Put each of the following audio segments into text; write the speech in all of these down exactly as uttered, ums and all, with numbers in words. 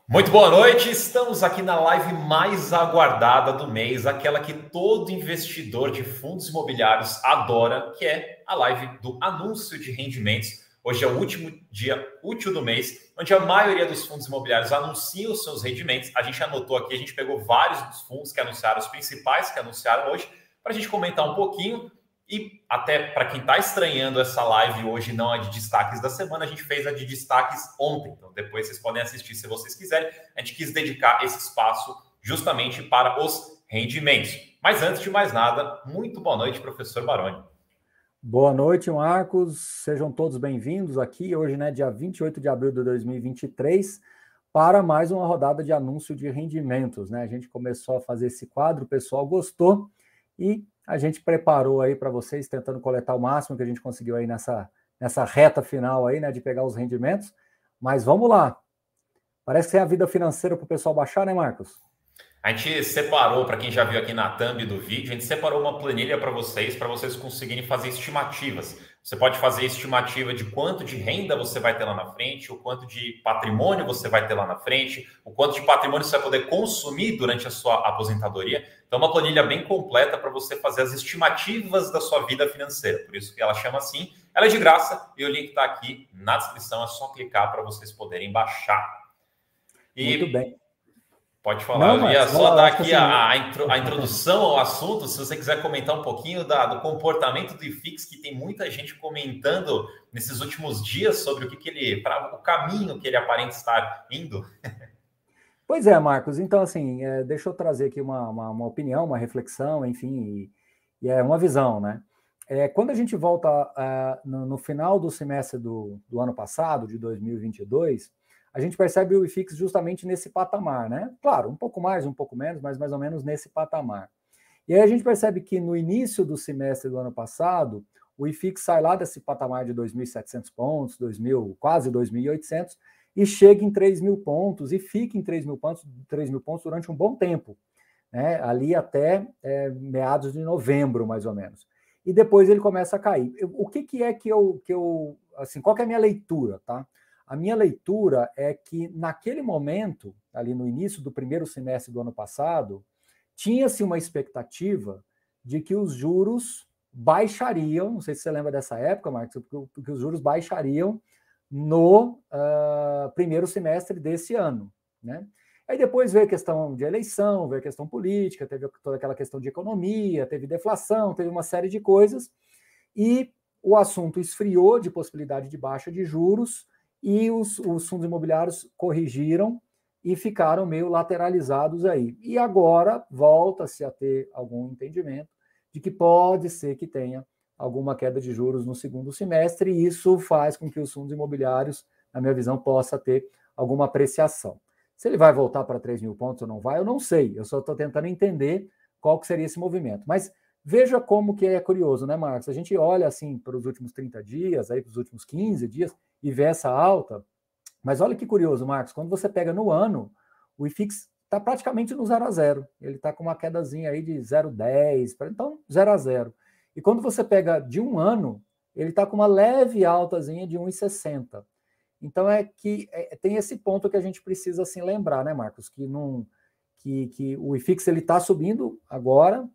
Muito boa noite, estamos aqui na live mais aguardada do mês, aquela que todo investidor de fundos imobiliários adora, que é a live do anúncio de rendimentos. Hoje é o último dia útil do mês, onde a maioria dos fundos imobiliários anunciam os seus rendimentos. A gente anotou aqui, a gente pegou vários dos fundos que anunciaram, os principais que anunciaram hoje, para a gente comentar um pouquinho. E até para quem está estranhando essa live hoje, não a de destaques da semana, a gente fez a de destaques ontem. Então, depois vocês podem assistir se vocês quiserem. A gente quis dedicar esse espaço justamente para os rendimentos. Mas antes de mais nada, muito boa noite, professor Baroni. Boa noite, Marcos. Sejam todos bem-vindos aqui hoje, né, dia vinte e oito de abril de dois mil e vinte e três, para mais uma rodada de anúncio de rendimentos, né? A gente começou a fazer esse quadro, o pessoal gostou e a gente preparou aí para vocês, tentando coletar o máximo que a gente conseguiu aí nessa, nessa reta final aí, né, de pegar os rendimentos. Mas vamos lá. Parece que é a vida financeira para o pessoal baixar, né, Marcos? A gente separou, para quem já viu aqui na thumb do vídeo, a gente separou uma planilha para vocês, para vocês conseguirem fazer estimativas. Você pode fazer estimativa de quanto de renda você vai ter lá na frente, o quanto de patrimônio você vai ter lá na frente, o quanto de patrimônio você vai poder consumir durante a sua aposentadoria. Então, uma planilha bem completa para você fazer as estimativas da sua vida financeira. Por isso que ela chama assim. Ela é de graça e o link está aqui na descrição. É só clicar para vocês poderem baixar. E... Muito bem. Pode falar. Não, eu ia só não, dar aqui assim... a, a, intro, a introdução ao assunto, se você quiser comentar um pouquinho da, do comportamento do I F I X, que tem muita gente comentando nesses últimos dias sobre o que, que ele, para o caminho que ele aparenta estar indo. Pois é, Marcos. Então, assim, é, deixa eu trazer aqui uma, uma, uma opinião, uma reflexão, enfim, e, e é uma visão, né? É, quando a gente volta uh, no, no final do semestre do, do ano passado, de dois mil e vinte e dois, a gente percebe o I F I X justamente nesse patamar, né? Claro, um pouco mais, um pouco menos, mas mais ou menos nesse patamar. E aí a gente percebe que no início do semestre do ano passado, o I F I X sai lá desse patamar de dois mil e setecentos pontos, dois mil, quase dois mil e oitocentos, e chega em três mil pontos e fica em três mil pontos, três mil pontos durante um bom tempo, né? Ali até é, meados de novembro, mais ou menos. E depois ele começa a cair. O que, que é que eu, que eu... Assim, qual que é a minha leitura, tá? A minha leitura é que, naquele momento, ali no início do primeiro semestre do ano passado, tinha-se uma expectativa de que os juros baixariam, não sei se você lembra dessa época, Marcos, porque os juros baixariam no uh, primeiro semestre desse ano, né? Aí depois veio a questão de eleição, veio a questão política, teve toda aquela questão de economia, teve deflação, teve uma série de coisas, e o assunto esfriou de possibilidade de baixa de juros, e os, os fundos imobiliários corrigiram e ficaram meio lateralizados aí. E agora volta-se a ter algum entendimento de que pode ser que tenha alguma queda de juros no segundo semestre, e isso faz com que os fundos imobiliários, na minha visão, possa ter alguma apreciação. Se ele vai voltar para três mil pontos ou não vai, eu não sei. Eu só estou tentando entender qual que seria esse movimento. Mas veja como que é curioso, né, Marcos? A gente olha assim para os últimos trinta dias, aí para os últimos quinze dias, e vê essa alta, mas olha que curioso, Marcos, quando você pega no ano, o I F I X está praticamente no zero a zero, ele está com uma quedazinha aí de zero vírgula dez, então zero a zero. E quando você pega de um ano, ele está com uma leve altazinha de um vírgula sessenta. Então é que é, tem esse ponto que a gente precisa assim lembrar, né, Marcos, que, não, que, que o I F I X está subindo agora,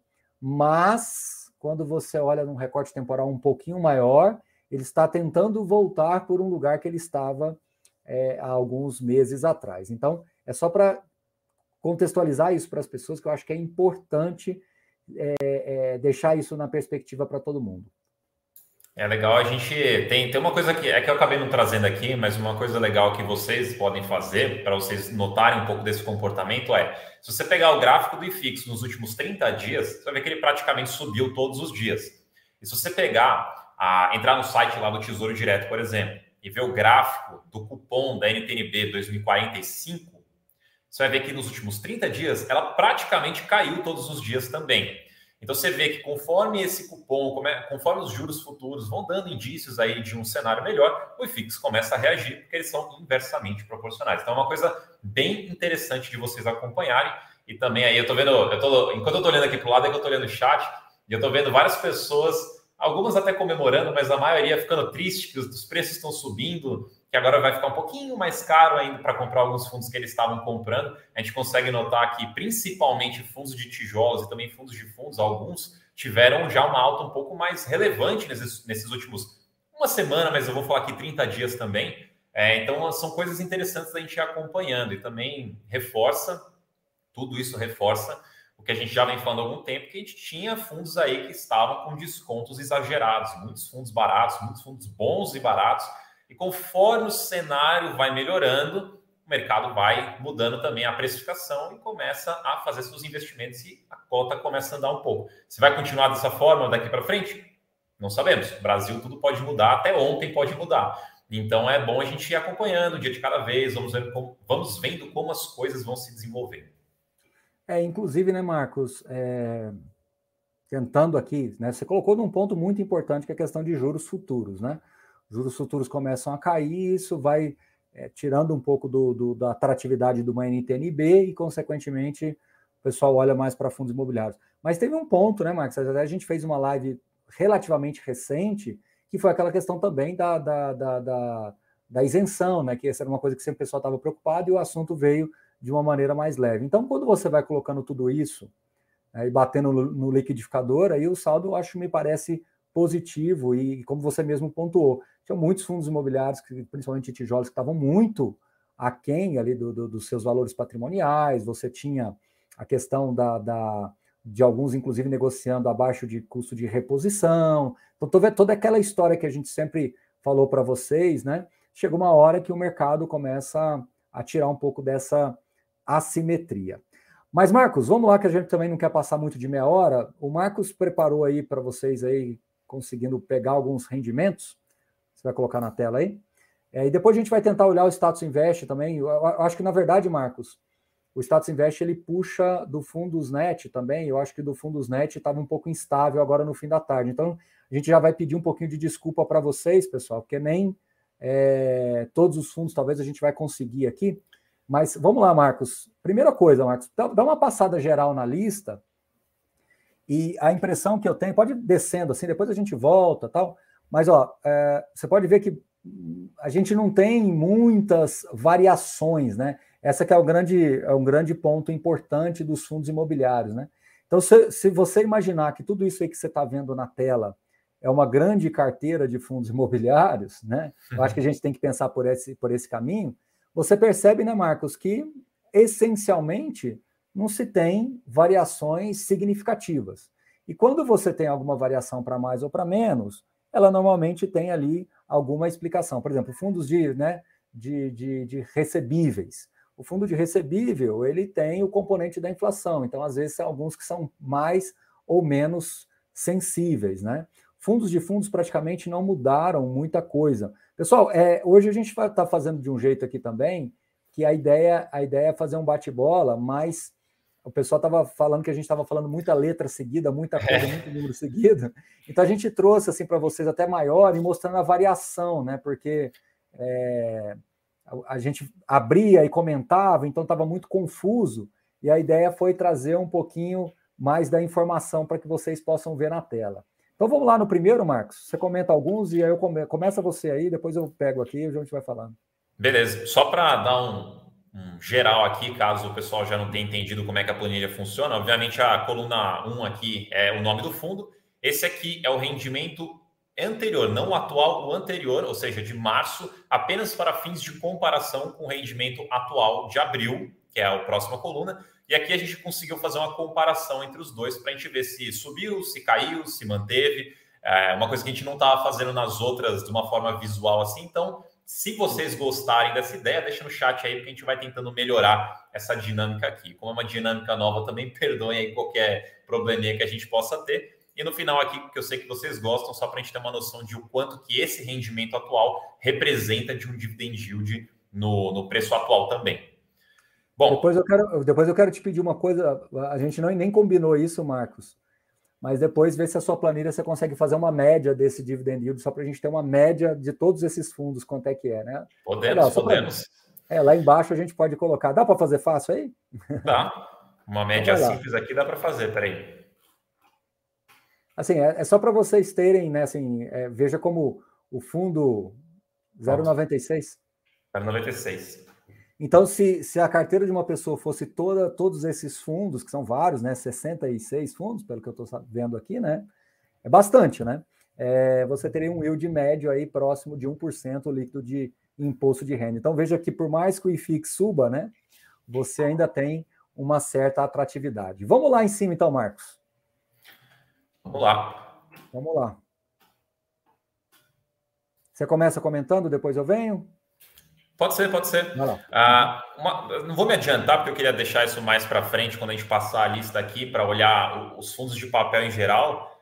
mas quando você olha num recorte temporal um pouquinho maior, ele está tentando voltar por um lugar que ele estava é, há alguns meses atrás. Então, é só para contextualizar isso para as pessoas, que eu acho que é importante é, é, deixar isso na perspectiva para todo mundo. É legal, a gente tem, tem uma coisa que é que eu acabei não trazendo aqui, mas uma coisa legal que vocês podem fazer para vocês notarem um pouco desse comportamento é, se você pegar o gráfico do I F I X nos últimos trinta dias, você vai ver que ele praticamente subiu todos os dias. E se você pegar a entrar no site lá do Tesouro Direto, por exemplo, e ver o gráfico do cupom da N T N B dois mil e quarenta e cinco, você vai ver que nos últimos trinta dias ela praticamente caiu todos os dias também. Então você vê que conforme esse cupom, conforme os juros futuros vão dando indícios aí de um cenário melhor, o I F I X começa a reagir, porque eles são inversamente proporcionais. Então é uma coisa bem interessante de vocês acompanharem. E também aí eu tô vendo, eu tô, enquanto eu tô olhando aqui pro lado, é que eu tô olhando o chat, e eu tô vendo várias pessoas, algumas até comemorando, mas a maioria ficando triste, que os preços estão subindo que agora vai ficar um pouquinho mais caro ainda para comprar alguns fundos que eles estavam comprando. A gente consegue notar que principalmente fundos de tijolos e também fundos de fundos, alguns tiveram já uma alta um pouco mais relevante nesses, nesses últimos uma semana, mas eu vou falar aqui trinta dias também. É, então são coisas interessantes da gente ir acompanhando e também reforça, tudo isso reforça o que a gente já vem falando há algum tempo, que a gente tinha fundos aí que estavam com descontos exagerados, muitos fundos baratos, muitos fundos bons e baratos, e conforme o cenário vai melhorando, o mercado vai mudando também a precificação e começa a fazer seus investimentos e a cota começa a andar um pouco. Se vai continuar dessa forma daqui para frente? Não sabemos. No Brasil tudo pode mudar, até ontem pode mudar. Então é bom a gente ir acompanhando o dia de cada vez, vamos vendo como, vamos vendo como as coisas vão se desenvolvendo. É, inclusive, né, Marcos, é, tentando aqui, né, você colocou num ponto muito importante que é a questão de juros futuros, né? Juros futuros começam a cair, isso vai é, tirando um pouco do, do, da atratividade do uma N T N B e, consequentemente, o pessoal olha mais para fundos imobiliários. Mas teve um ponto, né, Marcos? A gente fez uma live relativamente recente, que foi aquela questão também da, da, da, da, da isenção, né? Que essa era uma coisa que sempre o pessoal estava preocupado e o assunto veio de uma maneira mais leve. Então, quando você vai colocando tudo isso né, e batendo no, no liquidificador, aí o saldo, eu acho, me parece positivo e, como você mesmo pontuou, tinha muitos fundos imobiliários, principalmente tijolos, que estavam muito aquém ali do, do, dos seus valores patrimoniais, você tinha a questão da, da, de alguns, inclusive, negociando abaixo de custo de reposição. Então, toda, toda aquela história que a gente sempre falou para vocês, né? Chega uma hora que o mercado começa a tirar um pouco dessa assimetria. Mas, Marcos, vamos lá, que a gente também não quer passar muito de meia hora. O Marcos preparou aí para vocês aí, conseguindo pegar alguns rendimentos. Você vai colocar na tela aí. É, e depois a gente vai tentar olhar o Status Invest também. Eu, eu acho que, na verdade, Marcos, o Status Invest ele puxa do Fundosnet também. Eu acho que do Fundosnet estava um pouco instável agora no fim da tarde. Então, a gente já vai pedir um pouquinho de desculpa para vocês, pessoal, porque nem é, todos os fundos talvez a gente vai conseguir aqui. Mas vamos lá, Marcos. Primeira coisa, Marcos, dá uma passada geral na lista. E a impressão que eu tenho, pode ir descendo assim, depois a gente volta tal. Mas ó, é, você pode ver que a gente não tem muitas variações, né? Essa que é, o grande, é um grande ponto importante dos fundos imobiliários, né? Então, se, se você imaginar que tudo isso aí que você está vendo na tela é uma grande carteira de fundos imobiliários, né? Eu acho que a gente tem que pensar por esse, por esse caminho. Você percebe, né, Marcos, que essencialmente não se tem variações significativas. E quando você tem alguma variação para mais ou para menos, ela normalmente tem ali alguma explicação. Por exemplo, fundos de, né, de, de, de recebíveis. O fundo de recebível, ele tem o componente da inflação. Então, às vezes, são alguns que são mais ou menos sensíveis, né? Fundos de fundos praticamente não mudaram muita coisa. Pessoal, é, hoje a gente está fazendo de um jeito aqui também, que a ideia, a ideia é fazer um bate-bola, mas o pessoal estava falando que a gente estava falando muita letra seguida, muita coisa, muito número seguido. Então a gente trouxe assim para vocês até maior e mostrando a variação, né? Porque é, a, a gente abria e comentava, então estava muito confuso, e a ideia foi trazer um pouquinho mais da informação para que vocês possam ver na tela. Então vamos lá no primeiro, Marcos. Você comenta alguns e aí eu come... começa você aí, depois eu pego aqui e a gente vai falando. Beleza. Só para dar um, um geral aqui, caso o pessoal já não tenha entendido como é que a planilha funciona, obviamente a coluna um aqui é o nome do fundo. Esse aqui é o rendimento anterior, não o atual, o anterior, ou seja, de março, apenas para fins de comparação com o rendimento atual de abril, que é a próxima coluna. E aqui a gente conseguiu fazer uma comparação entre os dois para a gente ver se subiu, se caiu, se manteve. É uma coisa que a gente não estava fazendo nas outras de uma forma visual assim. Então, se vocês gostarem dessa ideia, deixa no chat aí, porque a gente vai tentando melhorar essa dinâmica aqui. Como é uma dinâmica nova também, perdoem aí qualquer probleminha que a gente possa ter. E no final aqui, que eu sei que vocês gostam, só para a gente ter uma noção de o quanto que esse rendimento atual representa de um dividend yield no, no preço atual também. Bom, depois eu quero, depois eu quero te pedir uma coisa, a gente não, nem combinou isso, Marcos, mas depois ver se a sua planilha você consegue fazer uma média desse dividend yield, só para a gente ter uma média de todos esses fundos, quanto é que é, né? Podemos, Legal, podemos. Pra, é, lá embaixo a gente pode colocar. Dá para fazer fácil aí? Dá. Uma média então simples aqui dá para fazer, peraí. Assim, é, é só para vocês terem, né, assim, é, veja como o fundo zero vírgula noventa e seis... Era noventa e seis. Então, se, se a carteira de uma pessoa fosse toda, todos esses fundos, que são vários, né? sessenta e seis fundos, pelo que eu estou vendo aqui, né? É bastante, né? É, você teria um yield médio aí próximo de um por cento líquido de imposto de renda. Então, veja que por mais que o I F I X suba, né? Você ainda tem uma certa atratividade. Vamos lá em cima, então, Marcos. Vamos lá. Vamos lá. Você começa comentando, depois eu venho? Pode ser, pode ser. Ah, uma, não vou me adiantar, porque eu queria deixar isso mais para frente, quando a gente passar a lista aqui, para olhar os fundos de papel em geral.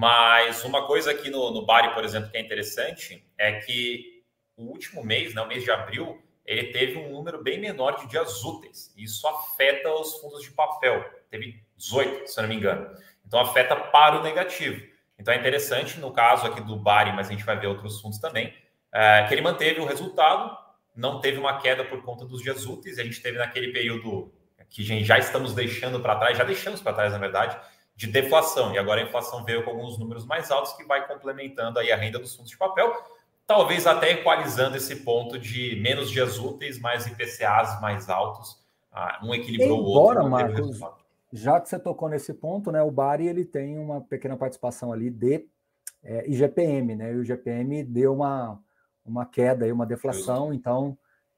Mas uma coisa aqui no, no Bari, por exemplo, que é interessante, é que o último mês, né, o mês de abril, ele teve um número bem menor de dias úteis. Isso afeta os fundos de papel. Teve dezoito, se eu não me engano. Então, afeta para o negativo. Então, é interessante, no caso aqui do Bari, mas a gente vai ver outros fundos também, é, que ele manteve o resultado, não teve uma queda por conta dos dias úteis. A gente teve naquele período que a gente já estamos deixando para trás, já deixamos para trás, na verdade, de deflação. E agora a inflação veio com alguns números mais altos que vai complementando aí a renda dos fundos de papel, talvez até equalizando esse ponto de menos dias úteis, mais I P C As mais altos. Ah, um equilibrou o outro. Embora, Marcos, já que você tocou nesse ponto, né, o Bari ele tem uma pequena participação ali de é, I G P M, né? E o I G P M deu uma, uma queda, aí, uma deflação, Justo. então,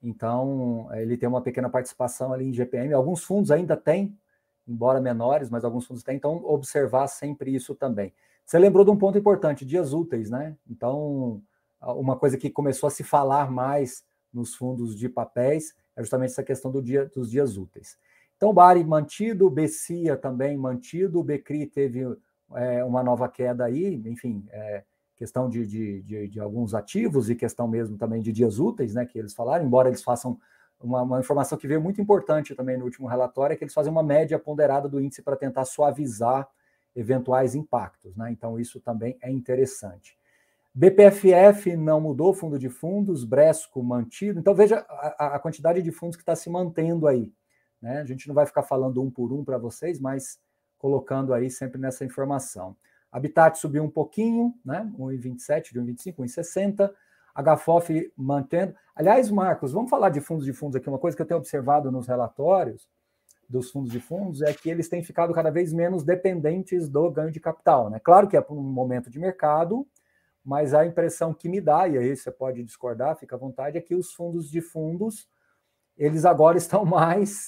então ele tem uma pequena participação ali em I G P M. Alguns fundos ainda têm, embora menores, mas alguns fundos têm, então observar sempre isso também. Você lembrou de um ponto importante, dias úteis, né? Então, uma coisa que começou a se falar mais nos fundos de papéis é justamente essa questão do dia, dos dias úteis. Então, o Bari mantido, o B C I A também mantido, o B C R I teve é, uma nova queda aí, enfim, é, questão de, de, de, de alguns ativos e questão mesmo também de dias úteis, né, que eles falaram, embora eles façam uma, uma informação que veio muito importante também no último relatório, é que eles fazem uma média ponderada do índice para tentar suavizar eventuais impactos, né? Então, isso também é interessante. B P F F não mudou, fundo de fundos, Bresco mantido. Então, veja a, a quantidade de fundos que está se mantendo aí. Né? A gente não vai ficar falando um por um para vocês, mas colocando aí sempre nessa informação. Habitat subiu um pouquinho, né? um vírgula vinte e sete, de um vírgula vinte e cinco, um vírgula sessenta. H F O F mantendo. Aliás, Marcos, vamos falar de fundos de fundos aqui. Uma coisa que eu tenho observado nos relatórios dos fundos de fundos é que eles têm ficado cada vez menos dependentes do ganho de capital. Né? Claro que é por um momento de mercado, mas a impressão que me dá, e aí você pode discordar, fica à vontade, é que os fundos de fundos, eles agora estão mais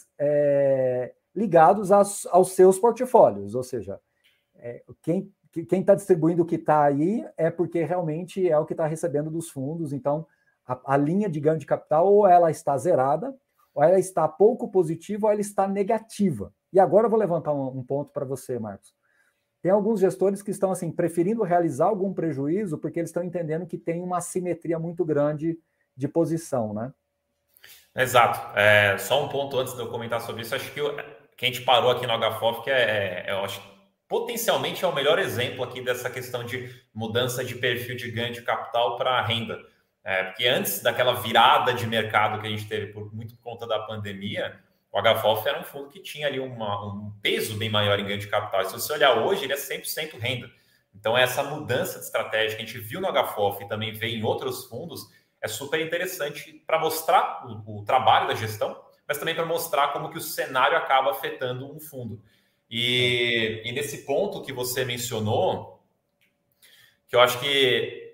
é, ligados aos, aos seus portfólios, ou seja, é, quem quem está distribuindo o que está aí é porque realmente é o que está recebendo dos fundos, então a, a linha de ganho de capital ou ela está zerada, ou ela está pouco positiva, ou ela está negativa. E agora eu vou levantar um, um ponto para você, Marcos. Tem alguns gestores que estão assim preferindo realizar algum prejuízo porque eles estão entendendo que tem uma assimetria muito grande de posição, né? Exato. É, só um ponto antes de eu comentar sobre isso. Acho que, eu, que a gente parou aqui no H F O F, que é, é, eu acho que potencialmente é o melhor exemplo aqui dessa questão de mudança de perfil de ganho de capital para renda. É, porque antes daquela virada de mercado que a gente teve por muito por conta da pandemia, o H F O F era um fundo que tinha ali uma, um peso bem maior em ganho de capital. E se você olhar hoje, ele é cem por cento renda. Então, essa mudança de estratégia que a gente viu no H F O F e também vê em outros fundos é super interessante para mostrar o, o trabalho da gestão, mas também para mostrar como que o cenário acaba afetando um fundo. E, e nesse ponto que você mencionou, que eu acho que...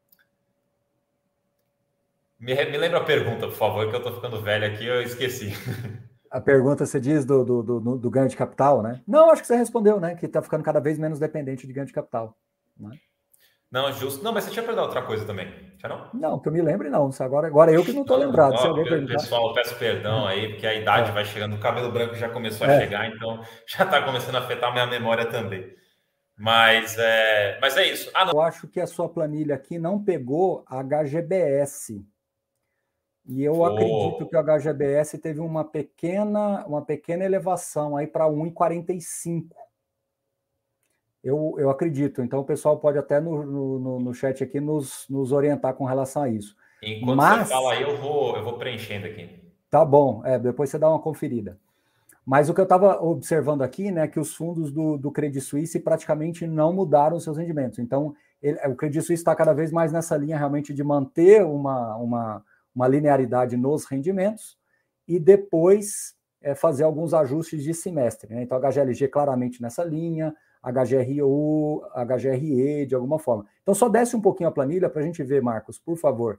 Me, me lembra a pergunta, por favor, que eu estou ficando velho aqui, eu esqueci. A pergunta você diz do, do, do, do ganho de capital, né? Não, acho que você respondeu, né? Que está ficando cada vez menos dependente de ganho de capital. Né? Não, justo. Não, mas você tinha perguntado outra coisa também, já não? Não, que eu me lembre, não. Agora, agora eu que não estou lembrado. Ó, se alguém pessoal, perguntar... peço perdão aí, porque a idade é. vai chegando, o cabelo branco já começou a é. chegar, então já está começando a afetar a minha memória também. Mas é, mas é isso. Ah, não. Eu acho que a sua planilha aqui não pegou a H G B S. E eu oh. acredito que o H G B S teve uma pequena, uma pequena elevação aí para um vírgula quarenta e cinco. Eu, eu acredito. Então, o pessoal pode até no, no, no chat aqui nos, nos orientar com relação a isso. Enquanto Mas, você fala aí, eu vou, eu vou preenchendo aqui. Tá bom. É, depois você dá uma conferida. Mas o que eu estava observando aqui, né, que os fundos do, do Credit Suisse praticamente não mudaram os seus rendimentos. Então, ele, o Credit Suisse está cada vez mais nessa linha realmente de manter uma... uma uma linearidade nos rendimentos e depois é, fazer alguns ajustes de semestre, né? Então, H G L G claramente nessa linha, H G R U, H G R E, de alguma forma. Então, só desce um pouquinho a planilha para a gente ver, Marcos, por favor.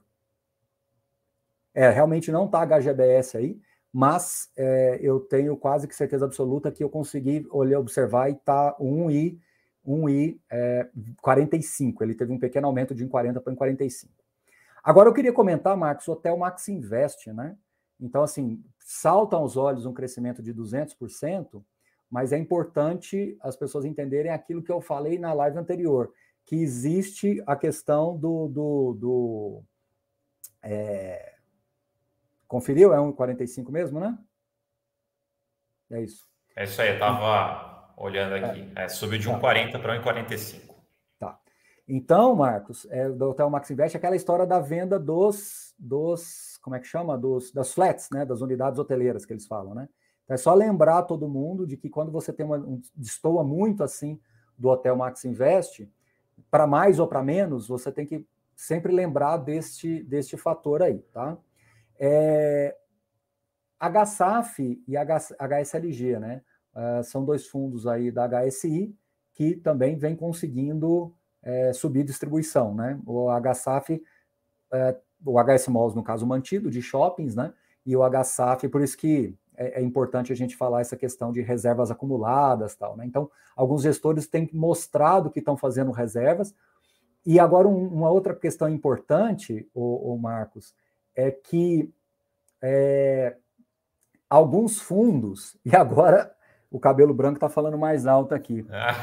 É, realmente não está H G B S aí, mas é, eu tenho quase que certeza absoluta que eu consegui olhar, observar e está um I, um I é, quarenta e cinco. Ele teve um pequeno aumento de um quarenta para um quarenta e cinco. Agora, eu queria comentar, Marcos, o Hotel Max Invest, né? Então, assim, salta aos olhos um crescimento de duzentos por cento, mas é importante as pessoas entenderem aquilo que eu falei na live anterior, que existe a questão do... do, do é... Conferiu? É um quarenta e cinco mesmo, né? É isso. É isso aí, eu estava olhando aqui. É, subiu de um quarenta para um quarenta e cinco. Tá. Então, Marcos, é, do Hotel Max Invest, aquela história da venda dos, dos como é que chama? Dos, das flats, né? Das unidades hoteleiras que eles falam, né? Então, é só lembrar todo mundo de que quando você tem uma, um, destoa muito assim do Hotel Max Invest, para mais ou para menos, você tem que sempre lembrar deste, deste fator aí, tá? É, H S A F e H S L G, né? Uh, são dois fundos aí da H S I que também vem conseguindo é, subir distribuição, né? O H S A F, é, o H S Malls, no caso, mantido de shoppings, né? E o H S A F, por isso que é, é importante a gente falar essa questão de reservas acumuladas, tal, né? Então, alguns gestores têm mostrado que estão fazendo reservas. E agora, um, uma outra questão importante, o, o Marcos, é que é, alguns fundos, e agora o cabelo branco está falando mais alto aqui,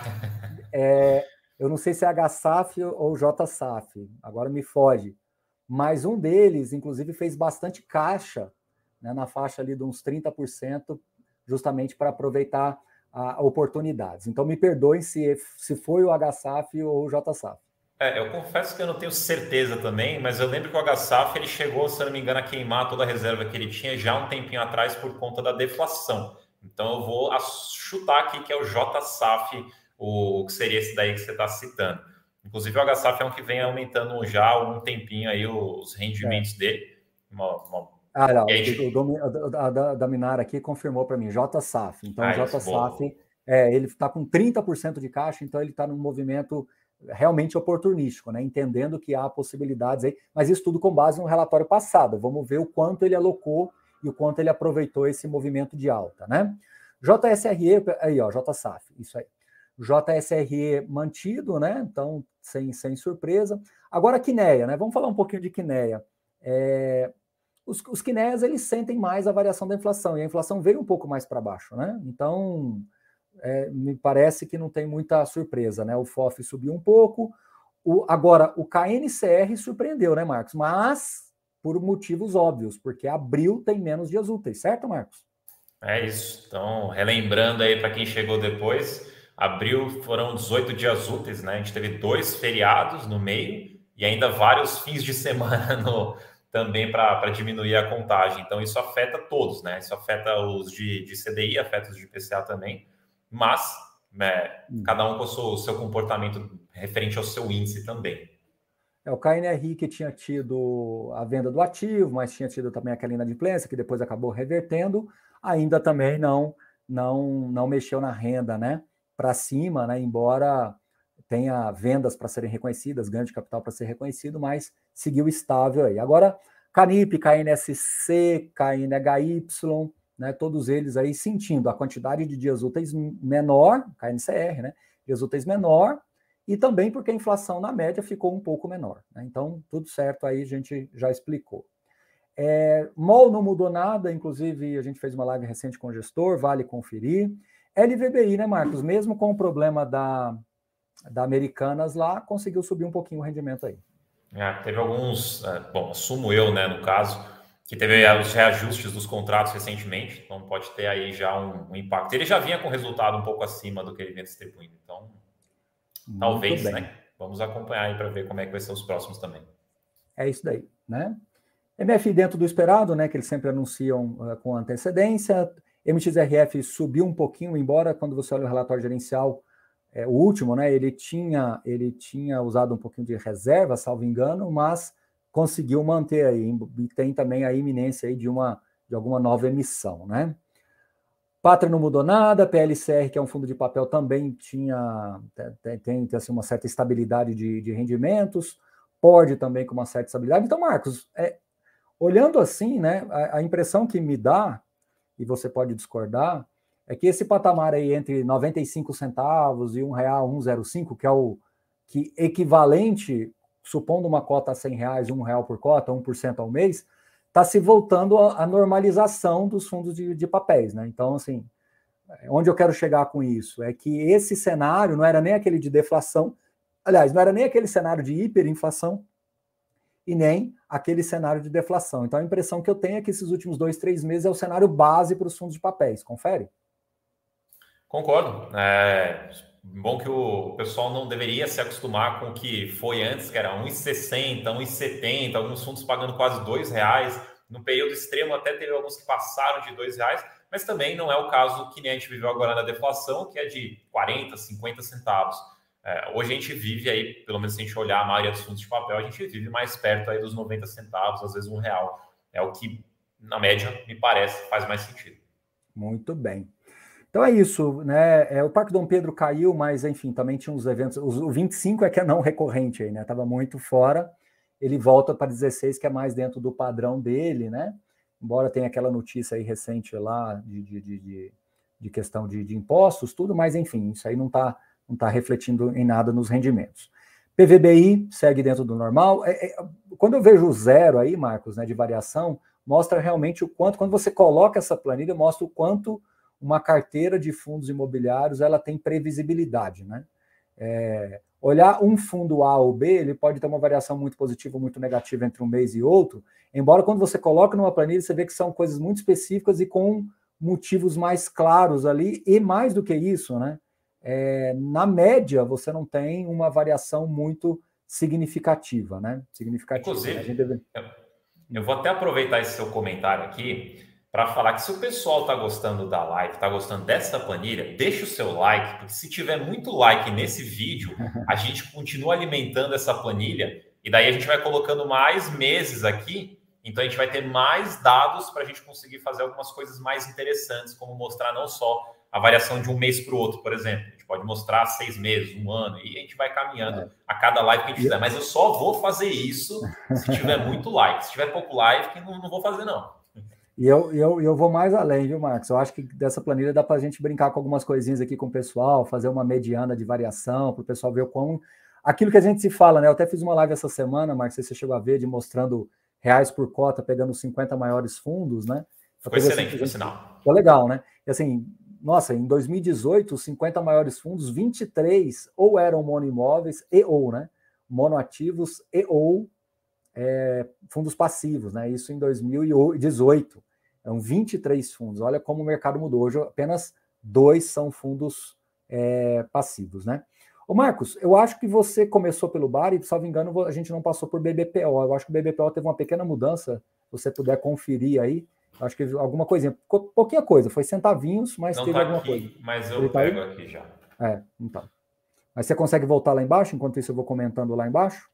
é, eu não sei se é H S A F ou J S A F, agora me foge, mas um deles, inclusive, fez bastante caixa, né, na faixa ali de uns trinta por cento, justamente para aproveitar a, oportunidades. Então, me perdoem se, se foi o H S A F ou o J S A F. É, eu confesso que eu não tenho certeza também, mas eu lembro que o H S A F ele chegou, se eu não me engano, a queimar toda a reserva que ele tinha já um tempinho atrás por conta da deflação. Então eu vou chutar aqui que é o J S A F, o que seria esse daí que você está citando. Inclusive o H S A F é um que vem aumentando já há um tempinho aí os rendimentos é. dele. Uma, uma... Ah, não, gente... o, o, a, da, da Minara aqui confirmou para mim, J S A F. Então, ah, J S A F, é, ele está com trinta por cento de caixa, então ele está num movimento realmente oportunístico, né? Entendendo que há possibilidades aí, mas isso tudo com base no relatório passado. Vamos ver o quanto ele alocou e o quanto ele aproveitou esse movimento de alta, né? J S R E, aí, ó, J S A F, isso aí. J S R E mantido, né? Então, sem, sem surpresa. Agora, Quineia, né? Vamos falar um pouquinho de Quineia. É... Os, os Quineias, eles sentem mais a variação da inflação, e a inflação veio um pouco mais para baixo, né? Então, é, me parece que não tem muita surpresa, né? O F O F subiu um pouco, o, agora o K N C R surpreendeu, né, Marcos? Mas por motivos óbvios, porque abril tem menos dias úteis, certo, Marcos? É isso. Então, relembrando aí para quem chegou depois, abril foram dezoito dias úteis, né? A gente teve dois feriados no meio e ainda vários fins de semana no, também para diminuir a contagem. Então, isso afeta todos, né? Isso afeta os de, de C D I, afeta os de I P C A também. Mas, né, hum. cada um com o seu, o seu comportamento referente ao seu índice também. É, o K N R I que tinha tido a venda do ativo, mas tinha tido também aquela inadimplência, que depois acabou revertendo, ainda também não, não, não mexeu na renda, né? Para cima, né? Embora tenha vendas para serem reconhecidas, ganho de capital para ser reconhecido, mas seguiu estável aí. Agora, Canip, K N S C, K N H Y, né, todos eles aí sentindo a quantidade de dias úteis menor, K N C R, né, dias úteis menor, e também porque a inflação na média ficou um pouco menor, né, então tudo certo aí, a gente já explicou. É, M O L não mudou nada, inclusive a gente fez uma live recente com o gestor, vale conferir. L V B I, né, Marcos, mesmo com o problema da, da Americanas lá, conseguiu subir um pouquinho o rendimento aí. É, teve alguns, bom, assumo eu, né, no caso, que teve os reajustes dos contratos recentemente, então pode ter aí já um, um impacto. Ele já vinha com resultado um pouco acima do que ele vinha distribuindo, então muito talvez, bem. né? Vamos acompanhar aí para ver como é que vai ser os próximos também. É isso daí, né? M F I dentro do esperado, né, que eles sempre anunciam uh, com antecedência. M X R F subiu um pouquinho, embora quando você olha o relatório gerencial, é, o último, né, ele tinha, ele tinha usado um pouquinho de reserva, salvo engano, mas conseguiu manter aí, e tem também a iminência aí de, uma, de alguma nova emissão, né? Pátria não mudou nada, P L C R, que é um fundo de papel, também tinha, tem, tem, tem assim, uma certa estabilidade de, de rendimentos, Pord também com uma certa estabilidade. Então, Marcos, é, olhando assim, né, a, a impressão que me dá, e você pode discordar, é que esse patamar aí entre noventa e cinco centavos e um real, um zero cinco, que é o que equivalente, supondo uma cota a cem reais, um real por cota, um por cento ao mês, está se voltando à normalização dos fundos de, de papéis, né? Então, assim, onde eu quero chegar com isso é que esse cenário não era nem aquele de deflação, aliás, não era nem aquele cenário de hiperinflação e nem aquele cenário de deflação. Então, a impressão que eu tenho é que esses últimos dois, três meses é o cenário base para os fundos de papéis. Confere? Concordo. É bom que o pessoal não deveria se acostumar com o que foi antes, que era um e sessenta, um e setenta, alguns fundos pagando quase dois reais. No período extremo até teve alguns que passaram de dois reais, mas também não é o caso que nem a gente viveu agora na deflação, que é de quarenta, cinquenta centavos. É, hoje a gente vive aí, pelo menos se a gente olhar a maioria dos fundos de papel, a gente vive mais perto aí dos noventa centavos, às vezes um real. É o que, na média, me parece, faz mais sentido. Muito bem. Então é isso, né? É, o Parque Dom Pedro caiu, mas enfim, também tinha uns eventos. O vinte e cinco é que é não recorrente aí, né? Estava muito fora. Ele volta para dezesseis, que é mais dentro do padrão dele, né? Embora tenha aquela notícia aí recente lá de, de, de, de questão de, de impostos, tudo, mas enfim, isso aí não está não tá refletindo em nada nos rendimentos. P V B I segue dentro do normal. É, é, quando eu vejo o zero aí, Marcos, né, de variação, mostra realmente o quanto, quando você coloca essa planilha, mostra o quanto uma carteira de fundos imobiliários ela tem previsibilidade, né? É, olhar um fundo A ou B, ele pode ter uma variação muito positiva ou muito negativa entre um mês e outro, embora quando você coloca numa planilha, você vê que são coisas muito específicas e com motivos mais claros ali, e mais do que isso, né? É, na média, você não tem uma variação muito significativa, né? Significativa. Inclusive, deve... eu vou até aproveitar esse seu comentário aqui para falar que se o pessoal está gostando da live, está gostando dessa planilha, deixa o seu like, porque se tiver muito like nesse vídeo, a gente continua alimentando essa planilha e daí a gente vai colocando mais meses aqui, então a gente vai ter mais dados para a gente conseguir fazer algumas coisas mais interessantes, como mostrar não só a variação de um mês para o outro, por exemplo. A gente pode mostrar seis meses, um ano, e a gente vai caminhando é. a cada live que a gente fizer. Mas eu só vou fazer isso se tiver muito like. Se tiver pouco like, não, não vou fazer, não. E eu, eu, eu vou mais além, viu, Marcos? Eu acho que dessa planilha dá para a gente brincar com algumas coisinhas aqui com o pessoal, fazer uma mediana de variação, para o pessoal ver o quão... Aquilo que a gente se fala, né? Eu até fiz uma live essa semana, Marcos, você chegou a ver, de mostrando reais por cota, pegando os cinquenta maiores fundos, né? Ficou excelente, por gente... sinal. Ficou legal, né? E assim, nossa, em dois mil e dezoito, os cinquenta maiores fundos, vinte e três ou eram monoimóveis e ou, né? Monoativos e ou É, fundos passivos, né? Isso em dois mil e dezoito. Eram vinte e três fundos. Olha como o mercado mudou. Hoje apenas dois são fundos é, passivos, né? Ô Marcos, eu acho que você começou pelo bar e, salvo engano, a gente não passou por B B P O. Eu acho que o B B P O teve uma pequena mudança. Se você puder conferir aí, eu acho que alguma coisinha, pouquinha coisa, foi centavinhos, mas não teve tá alguma aqui, coisa. Mas eu Ele pego tá aqui já. É, então. Mas você consegue voltar lá embaixo? Enquanto isso eu vou comentando lá embaixo.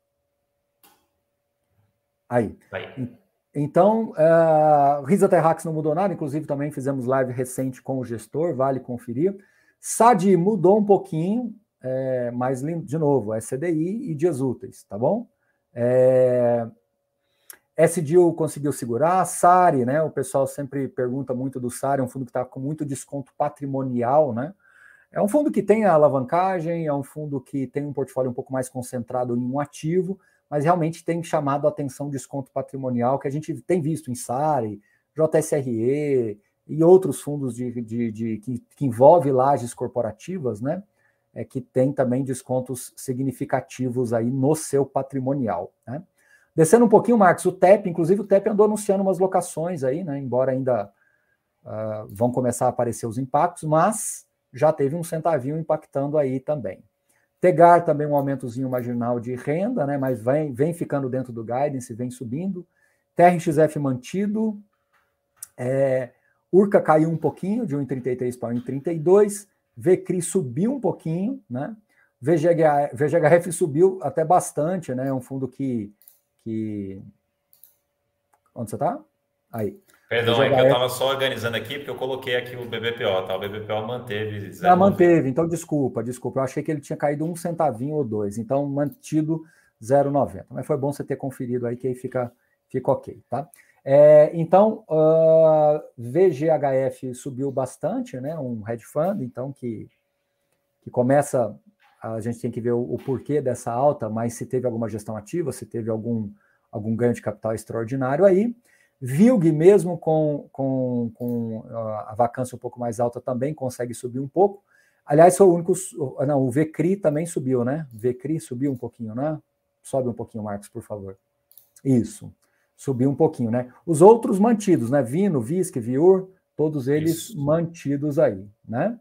Aí. Aí. Então, uh, Risa Terrax não mudou nada, inclusive também fizemos live recente com o gestor, vale conferir. S A D mudou um pouquinho, é, mas, de novo, é C D I e dias úteis, tá bom? É, S D U conseguiu segurar, SARI, né? O pessoal sempre pergunta muito do SARI, é um fundo que está com muito desconto patrimonial, né? É um fundo que tem a alavancagem, é um fundo que tem um portfólio um pouco mais concentrado em um ativo, mas realmente tem chamado a atenção o desconto patrimonial que a gente tem visto em SARI, J S R E e outros fundos de, de, de, que, que envolvem lajes corporativas, né? É, que tem também descontos significativos aí no seu patrimonial, né? Descendo um pouquinho, Marcos, o T E P, inclusive o T E P andou anunciando umas locações aí, né? Embora ainda uh, vão começar a aparecer os impactos, mas já teve um centavinho impactando aí também. Tegar também um aumentozinho marginal de renda, né? Mas vem, vem ficando dentro do guidance, vem subindo. T R X F mantido. É, Urca caiu um pouquinho, de um vírgula trinta e três para um vírgula trinta e dois. V C R I subiu um pouquinho, né? V G H F subiu até bastante, né? É um fundo que, que... Onde você está? Aí. Perdão, é que eu estava só organizando aqui, porque eu coloquei aqui o B B P O, tá? O B B P O manteve zero. Ah, manteve, então desculpa, desculpa. Eu achei que ele tinha caído um centavinho ou dois, então mantido zero vírgula noventa. Mas foi bom você ter conferido aí, que aí fica, fica ok, tá? É, então, uh, V G H F subiu bastante, né? Um hedge fund, então, que, que começa... A gente tem que ver o, o porquê dessa alta, mas se teve alguma gestão ativa, se teve algum, algum ganho de capital extraordinário aí. V I L G, mesmo com, com, com a vacância um pouco mais alta, também consegue subir um pouco. Aliás, foi o único... Não, o V C R I também subiu, né? V C R I subiu um pouquinho, né? Sobe um pouquinho, Marcos, por favor. Isso. Subiu um pouquinho, né? Os outros mantidos, né? Vino, V I S C, V I U R, todos eles Isso. mantidos aí, né?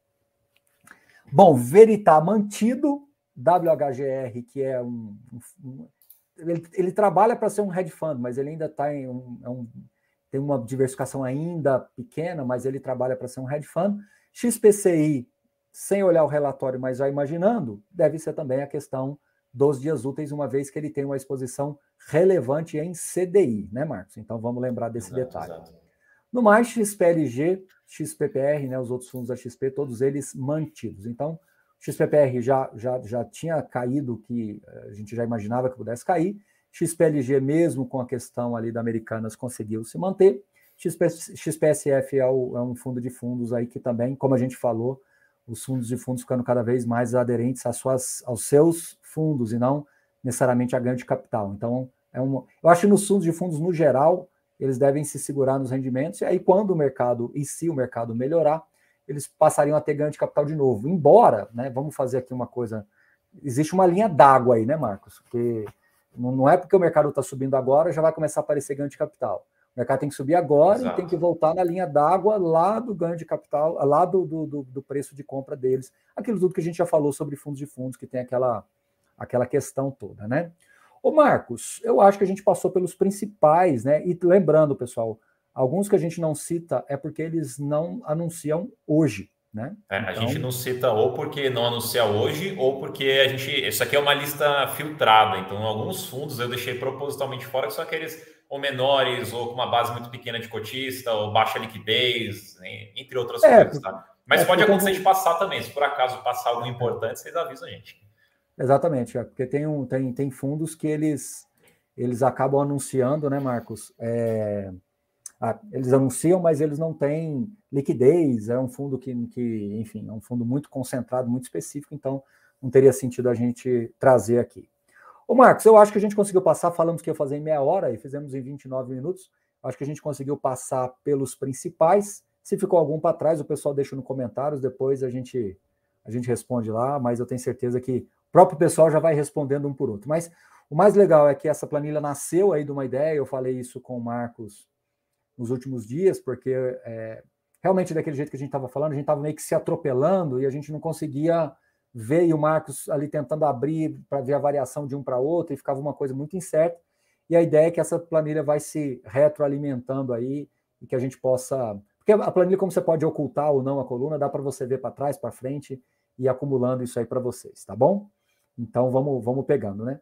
Bom, Veritá mantido, W H G R, que é um... um ele, ele trabalha para ser um hedge fund, mas ele ainda está em um, é um... Tem uma diversificação ainda pequena, mas ele trabalha para ser um hedge fund. X P C I, sem olhar o relatório, mas já imaginando, deve ser também a questão dos dias úteis, uma vez que ele tem uma exposição relevante em C D I, né, Marcos? Então vamos lembrar desse exato, detalhe. Exato. No mais, X P L G, X P P R, né, os outros fundos da X P, todos eles mantidos. Então, X P P R já, já, já tinha caído, que a gente já imaginava que pudesse cair. X P L G, mesmo com a questão ali da Americanas, conseguiu se manter. X P S F é, o, é um fundo de fundos aí que também, como a gente falou, os fundos de fundos ficando cada vez mais aderentes às suas, aos seus fundos e não necessariamente a ganho de capital. Então, é um, eu acho que nos fundos de fundos, no geral, eles devem se segurar nos rendimentos, e aí quando o mercado, e se o mercado melhorar, eles passariam a ter ganho de capital de novo. Embora, né, vamos fazer aqui uma coisa, existe uma linha d'água aí, né, Marcos? Porque não é porque o mercado está subindo agora, já vai começar a aparecer ganho de capital. O mercado tem que subir agora Exato. E tem que voltar na linha d'água lá do ganho de capital, lá do, do, do preço de compra deles. Aquilo tudo que a gente já falou sobre fundos de fundos, que tem aquela, aquela questão toda, né? Ô Marcos, eu acho que a gente passou pelos principais, né? E lembrando, pessoal, alguns que a gente não cita é porque eles não anunciam hoje, né? É, então... A gente não cita ou porque não anuncia hoje, ou porque a gente... Isso aqui é uma lista filtrada, então alguns fundos eu deixei propositalmente fora, que são aqueles ou menores, ou com uma base muito pequena de cotista, ou baixa liquidez, entre outras é, coisas, tá? Mas é, pode acontecer tem... de passar também, se por acaso passar algo importante, vocês avisam a gente. Exatamente, é, porque tem, um, tem, tem fundos que eles, eles acabam anunciando, né, Marcos? É... Ah, eles anunciam, mas eles não têm liquidez, é um fundo que, que, enfim, é um fundo muito concentrado, muito específico, então não teria sentido a gente trazer aqui. Ô Marcos, eu acho que a gente conseguiu passar, falamos que ia fazer em meia hora e fizemos em vinte e nove minutos, acho que a gente conseguiu passar pelos principais, se ficou algum para trás, o pessoal deixa nos comentários, depois a gente, a gente responde lá, mas eu tenho certeza que o próprio pessoal já vai respondendo um por outro. Mas o mais legal é que essa planilha nasceu aí de uma ideia, eu falei isso com o Marcos nos últimos dias, porque é, realmente daquele jeito que a gente estava falando, a gente estava meio que se atropelando e a gente não conseguia ver, e o Marcos ali tentando abrir para ver a variação de um para outro, e ficava uma coisa muito incerta, e a ideia é que essa planilha vai se retroalimentando aí, e que a gente possa... Porque a planilha, como você pode ocultar ou não a coluna, dá para você ver para trás, para frente, e acumulando isso aí para vocês, tá bom? Então vamos, vamos pegando, né?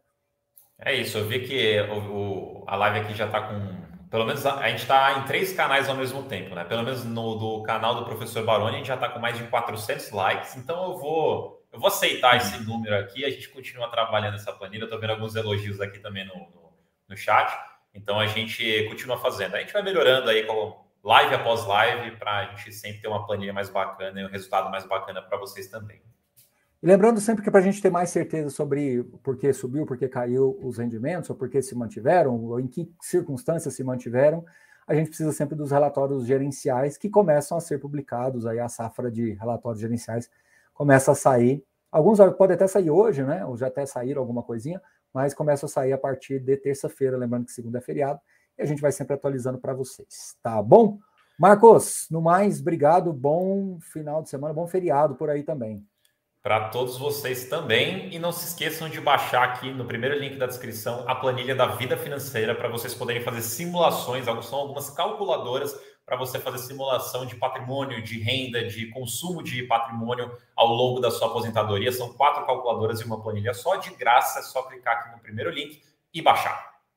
É isso, eu vi que o, o, a live aqui já está com... Pelo menos a, a gente está em três canais ao mesmo tempo, né? Pelo menos no do canal do Professor Baroni, a gente já está com mais de quatrocentos likes, então eu vou, eu vou aceitar esse número aqui, a gente continua trabalhando essa planilha, eu estou vendo alguns elogios aqui também no, no, no chat, então a gente continua fazendo. A gente vai melhorando aí com live após live, para a gente sempre ter uma planilha mais bacana e um resultado mais bacana para vocês também. E lembrando sempre que para a gente ter mais certeza sobre por que subiu, por que caiu os rendimentos, ou por que se mantiveram, ou em que circunstâncias se mantiveram, a gente precisa sempre dos relatórios gerenciais que começam a ser publicados, aí a safra de relatórios gerenciais começa a sair. Alguns podem até sair hoje, né? Ou já até saíram alguma coisinha, mas começam a sair a partir de terça-feira, lembrando que segunda é feriado, e a gente vai sempre atualizando para vocês, tá bom? Marcos, no mais, obrigado, bom final de semana, bom feriado por aí também. Para todos vocês também. E não se esqueçam de baixar aqui no primeiro link da descrição a planilha da vida financeira para vocês poderem fazer simulações. São algumas calculadoras para você fazer simulação de patrimônio, de renda, de consumo de patrimônio ao longo da sua aposentadoria. São quatro calculadoras e uma planilha só. De graça, é só clicar aqui no primeiro link e baixar.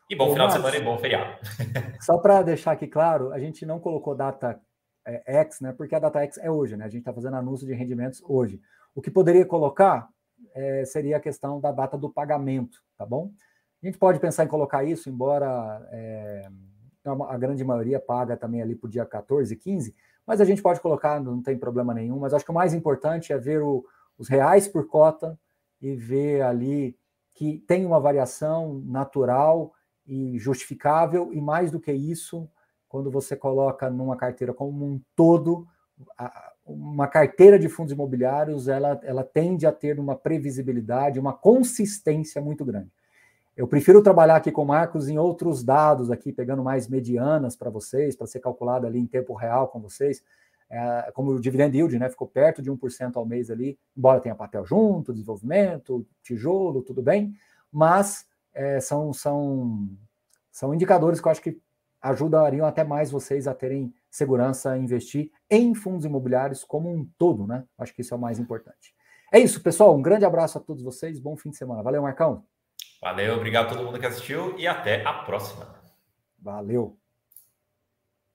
E bom Ô, final de Marcos, semana e bom feriado. só para deixar aqui claro, a gente não colocou data é, X, né? Porque a data X é hoje, né? A gente está fazendo anúncio de rendimentos hoje. O que poderia colocar é, seria a questão da data do pagamento, tá bom? A gente pode pensar em colocar isso, embora é, a grande maioria paga também ali para o dia quatorze, quinze, mas a gente pode colocar, não tem problema nenhum. Mas acho que o mais importante é ver o, os reais por cota e ver ali que tem uma variação natural e justificável, e mais do que isso, quando você coloca numa carteira como um todo, uma carteira de fundos imobiliários, ela, ela tende a ter uma previsibilidade, uma consistência muito grande. Eu prefiro trabalhar aqui com o Marcos em outros dados aqui, pegando mais medianas para vocês, para ser calculado ali em tempo real com vocês, é, como o dividend yield, né, ficou perto de um por cento ao mês ali, embora tenha papel junto, desenvolvimento, tijolo, tudo bem, mas é, são, são, são indicadores que eu acho que ajudariam até mais vocês a terem segurança a investir em fundos imobiliários como um todo, né? Acho que isso é o mais importante. É isso, pessoal. Um grande abraço a todos vocês. Bom fim de semana. Valeu, Marcão. Valeu, obrigado a todo mundo que assistiu e até a próxima. Valeu.